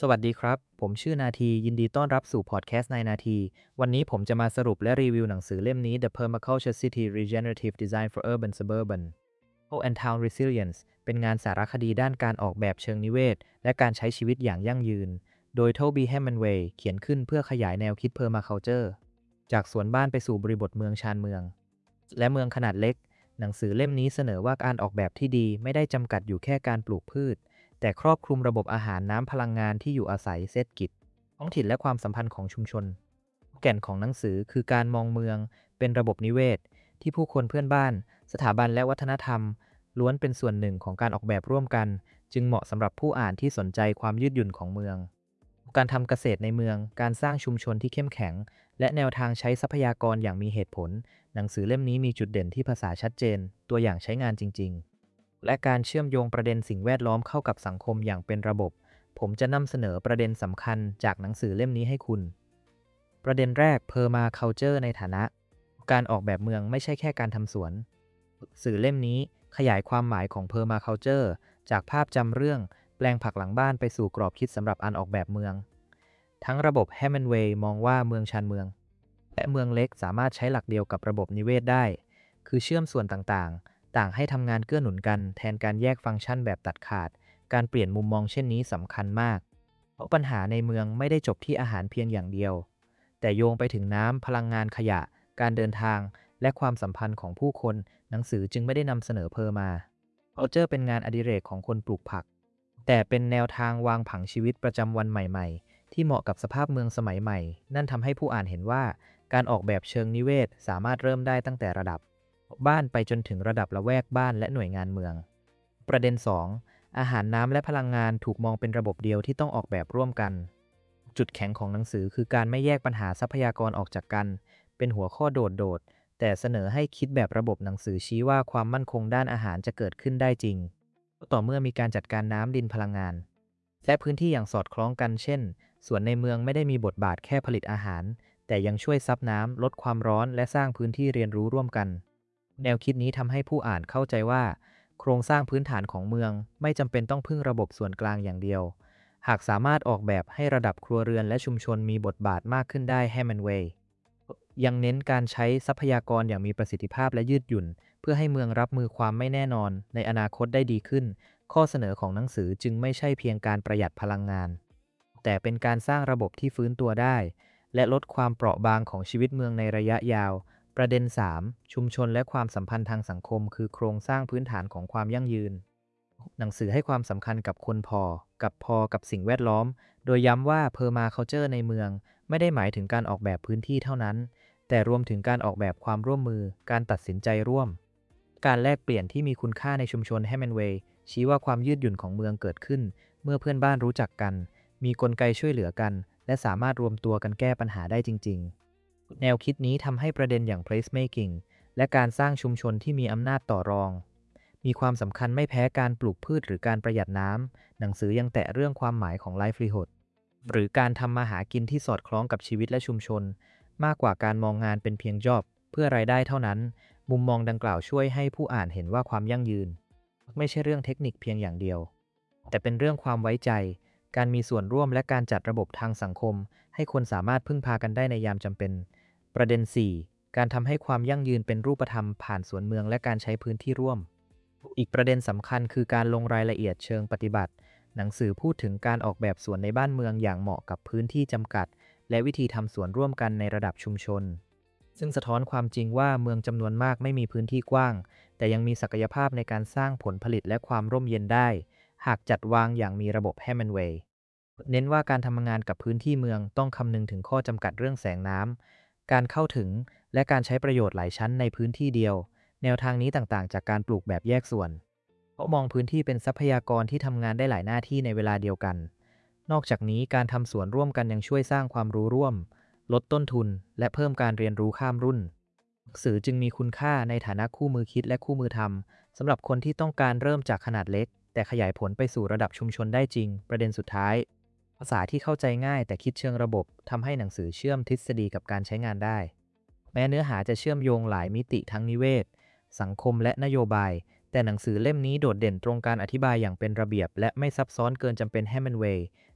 สวัสดีครับ ผมชื่อนาทียินดีต้อนรับสู่พอดแคสต์ในนาที วันนี้ผมจะมาสรุปและรีวิวหนังสือเล่มนี้ The Permaculture City Regenerative Design for Urban Suburban and Town Resilience เป็นงานสารคดีด้านการออกแบบเชิงนิเวศและการใช้ชีวิตอย่างยั่งยืน โดยโทบีแฮมแมนเวย์เขียนขึ้นเพื่อขยายแนวคิด Permaculture จากสวนบ้านไปสู่บริบทเมืองชานเมืองและเมืองขนาดเล็กหนังสือเล่มนี้เสนอว่าการออกแบบที่ดีไม่ได้จำกัดอยู่แค่การปลูกพืช แต่ครอบคลุมระบบอาหารน้ำพลังงานที่อยู่อาศัยเศรษฐกิจท้องถิ่นและความสัมพันธ์ของชุมชนแก่นของหนังสือคือการมองเมืองเป็นระบบนิเวศที่ผู้คนเพื่อนบ้านสถาบันและวัฒนธรรมล้วนเป็นส่วนหนึ่งของการออกแบบร่วมกันจึงเหมาะสำหรับผู้อ่านที่สนใจความยืดหยุ่นของเมืองการทำเกษตรในเมืองการสร้างชุมชนที่เข้มแข็งและแนวทางใช้ทรัพยากรอย่างมีเหตุผลหนังสือเล่มนี้มีจุดเด่นที่ภาษาชัดเจนตัวอย่างใช้งานจริงๆ และการเชื่อมโยงประเด็นสิ่งแวดล้อมเข้ากับสังคมอย่างเป็นระบบ ผมจะนำเสนอประเด็นสำคัญจากหนังสือเล่มนี้ให้คุณ ประเด็นแรก Permaculture ในฐานะ การออกแบบเมืองไม่ใช่แค่การทำสวน สื่อเล่มนี้ขยายความหมายของ Permaculture จากภาพจำเรื่องแปลงผักหลังบ้านไปสู่กรอบคิดสำหรับการออกแบบเมือง ทั้งระบบ Hemingway มองว่าเมืองชานเมืองและเมืองเล็กสามารถใช้หลักเดียวกับระบบนิเวศได้ คือเชื่อมส่วนต่างๆ ต่างให้ทำงานเกื้อหนุนกันแทนการแยกฟังก์ชันแบบตัดขาด การเปลี่ยนมุมมองเช่นนี้สำคัญมาก เพราะปัญหาในเมืองไม่ได้จบที่อาหารเพียงอย่างเดียว แต่โยงไปถึงน้ำพลังงานขยะ การเดินทาง และความสัมพันธ์ของผู้คน หนังสือจึงไม่ได้นำเสนอมาCulture เป็นงานอดิเรกของคนปลูกผัก แต่เป็นแนวทางวางผังชีวิตประจำวันใหม่ๆ ที่เหมาะกับสภาพเมืองสมัยใหม่ นั่นทำให้ผู้อ่านเห็นว่าการออกแบบเชิงนิเวศสามารถเริ่มได้ตั้งแต่ระดับบ้านไปจนถึงระดับละแวกบ้านและหน่วยงานเมือง ประเด็น 2 อาหารน้ำและพลังงานถูกมองเป็นระบบเดียวที่ต้องออกแบบร่วมกัน จุดแข็งของหนังสือคือการไม่แยกปัญหาทรัพยากรออกจากกัน เป็นหัวข้อโดดๆ แต่เสนอให้คิดแบบระบบหนังสือชี้ว่าความมั่นคงด้านอาหารจะเกิดขึ้นได้จริง ต่อเมื่อมีการจัดการน้ำดินพลังงานและพื้นที่อย่างสอดคล้องกันเช่นสวนในเมืองไม่ได้มีบทบาทแค่ผลิตอาหารแต่ยังช่วยซับน้ำลดความร้อนและสร้างพื้นที่เรียนรู้ร่วมกันแนวคิดนี้ทำให้ผู้อ่านเข้าใจว่าโครงสร้างพื้นฐานของเมืองไม่จำเป็นต้องพึ่งระบบส่วนกลางอย่างเดียวหากสามารถออกแบบให้ระดับครัวเรือนและชุมชนมีบทบาทมากขึ้นได้แฮมแมนเวย์ยังเน้นการใช้ทรัพยากรอย่างมีประสิทธิภาพและยืดหยุ่นเพื่อให้เมืองรับมือความไม่แน่นอนในอนาคตได้ดีขึ้น ข้อเสนอของหนังสือจึงไม่ใช่เพียงการประหยัดพลังงาน แต่เป็นการสร้างระบบที่ฟื้นตัวได้ และลดความเปราะบางของชีวิตเมืองในระยะยาว ประเด็น 3 ชุมชนและความสัมพันธ์ทางสังคมคือโครงสร้างพื้นฐานของความยั่งยืน หนังสือให้ความสำคัญกับคนพอกับสิ่งแวดล้อม โดยย้ำว่า Permaculture ในเมืองไม่ได้หมายถึงการออกแบบพื้นที่เท่านั้น แต่รวมถึงการออกแบบความร่วมมือ การตัดสินใจร่วม การแลกเปลี่ยนที่มีคุณค่าในชุมชนแฮมแมนเวย์ชี้ว่าความยืดหยุ่นของเมืองเกิดขึ้นเมื่อเพื่อนบ้านรู้จักกัน มีกลไกช่วยเหลือกัน และสามารถรวมตัวกันแก้ปัญหาได้จริงๆ แนวคิดนี้ทำให้ประเด็นอย่าง placemaking และการสร้างชุมชนที่มีอำนาจต่อรอง มีความสำคัญไม่แพ้การปลูกพืชหรือการประหยัดน้ำ หนังสือยังแตะเรื่องความหมายของ livelihood หรือการทำมาหากินที่สอดคล้องกับชีวิตและชุมชน มากกว่าการมองงานเป็นเพียง job เพื่อรายได้เท่านั้น มุมมองดังกล่าวช่วยให้ผู้อ่านเห็นว่าความยั่งยืนไม่ใช่เรื่องเทคนิคเพียงอย่างเดียวแต่เป็นเรื่องความไว้ใจการมีส่วนร่วมและการจัดระบบทางสังคมให้คนสามารถพึ่งพากันได้ในยามจำเป็นประเด็น 4 การทำให้ความยั่งยืนเป็นรูปธรรมผ่านสวนเมืองและการใช้พื้นที่ร่วมอีกประเด็นสำคัญคือการลงรายละเอียดเชิงปฏิบัติหนังสือพูดถึงการออกแบบสวนในบ้านเมืองอย่างเหมาะกับพื้นที่จำกัดและวิธีทำสวนร่วมกันในระดับชุมชนซึ่งสะท้อนความจริงว่าเมืองจำนวนมากไม่มีพื้นที่กว้างแต่ยังมีศักยภาพในการสร้างผลผลิตและความร่มเย็นได้หากจัดวางอย่างมีระบบแฮมแมนเวย์เน้นว่าการทำงานกับพื้นที่เมืองต้องคำนึงถึงข้อจำกัดเรื่องแสงน้ำการเข้าถึงและการใช้ประโยชน์หลายชั้นในพื้นที่เดียวแนวทางนี้ต่างๆจากการปลูกแบบแยกส่วนเพราะมองพื้นที่เป็นทรัพยากรที่ทำงานได้หลายหน้าที่ในเวลาเดียวกันนอกจากนี้การทำสวนร่วมกันยังช่วยสร้างความรู้ร่วมลดต้นทุนและเพิ่มการเรียนรู้ข้ามรุ่นหนังสือจึงมีคุณค่าในฐานะคู่มือคิดและคู่มือทำสำหรับคนที่ต้องการเริ่มจากขนาดเล็กแต่ขยายผลไปสู่ระดับชุมชนได้จริงประเด็นสุดท้ายภาษาที่เข้าใจง่ายแต่คิดเชิงระบบทำให้หนังสือเชื่อมทฤษฎีกับการใช้งานได้แม้เนื้อหาจะเชื่อมโยงหลายมิติทั้งนิเวศสังคมและนโยบายแต่หนังสือเล่มนี้โดดเด่นตรงการอธิบายอย่างเป็นระเบียบและไม่ซับซ้อนเกินจำเป็นแฮมแมนเวย์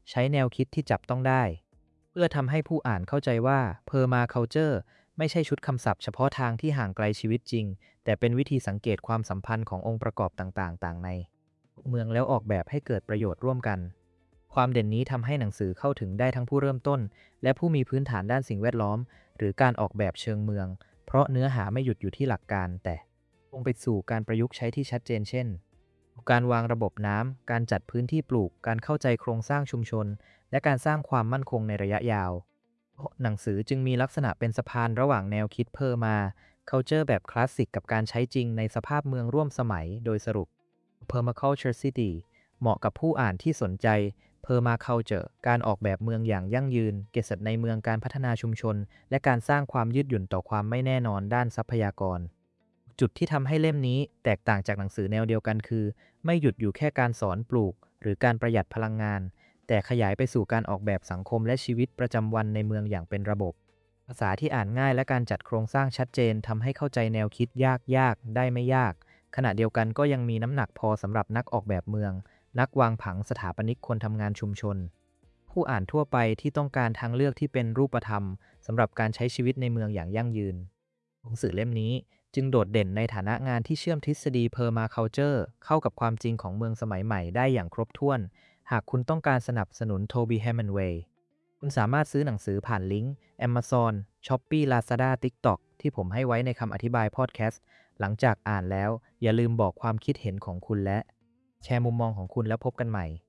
ใช้แนวคิดที่จับต้องได้เพื่อทำให้ผู้อ่านเข้าใจว่า Permaculture ไม่ใช่ชุดคำศัพท์เฉพาะทางที่ห่างไกลชีวิตจริงแต่เป็นวิธีสังเกตความสัมพันธ์ขององค์ประกอบต่างๆต่างในเมืองแล้วออกแบบให้เกิดประโยชน์ร่วมกันความเด่นนี้ทำให้หนังสือเข้าถึงได้ทั้งผู้เริ่มต้นและผู้มีพื้นฐานด้านสิ่งแวดล้อมหรือการออกแบบเชิงเมืองเพราะเนื้อหาไม่หยุดอยู่ที่หลักการแต่ลงไปสู่การประยุกต์ใช้ที่ชัดเจนเช่นการวางระบบน้ำการจัดพื้นที่ปลูกการเข้าใจโครงสร้างชุมชนและการสร้างความมั่นคงในระยะยาวหนังสือจึงมีลักษณะเป็นสะพานระหว่างแนวคิดเพอร์มา culture แบบคลาสสิกกับการใช้จริงในสภาพเมืองร่วมสมัยโดยสรุป Permaculture City เหมาะกับผู้อ่านที่สนใจ Permaculture การออกแบบเมืองอย่างยั่งยืนเกษตรในเมืองการพัฒนาชุมชนและการสร้างความยืดหยุ่นต่อความไม่แน่นอนด้านทรัพยากรจุดที่ทำให้เล่มนี้แตกต่างจากหนังสือแนวเดียวกันคือไม่หยุดอยู่แค่การสอนปลูกหรือการประหยัดพลังงานแต่ขยายไปสู่การออกแบบสังคมและชีวิตประจำวันในเมืองอย่างเป็นระบบภาษาที่อ่านง่ายและการจัดโครงสร้างชัดเจนทำให้เข้าใจแนวคิดยากได้ไม่ยากขณะเดียวกันก็ยังมีน้ำหนักพอสำหรับนักออกแบบเมืองนักวางผังสถาปนิกคนทำงานชุมชนผู้อ่านทั่วไปที่ต้องการทางเลือกที่เป็นรูปธรรมสำหรับการใช้ชีวิตในเมืองอย่างยั่งยืนหนังสือเล่มนี้จึงโดดเด่นในฐานะงานที่เชื่อมทฤษฎี Permaculture เข้ากับความจริงของเมืองสมัยใหม่ได้อย่างครบถ้วนหากคุณต้องการสนับสนุนโทบีแฮม n นเวย์คุณสามารถซื้อหนังสือผ่านลิงก์ Amazon Shopee Lazada TikTok ที่ผมให้ไว้ในคำอธิบายพอดแคสต์หลังจากอ่านแล้วอย่าลืมบอกความคิดเห็นของคุณและแชร์มุมมองของคุณแล้วพบกันใหม่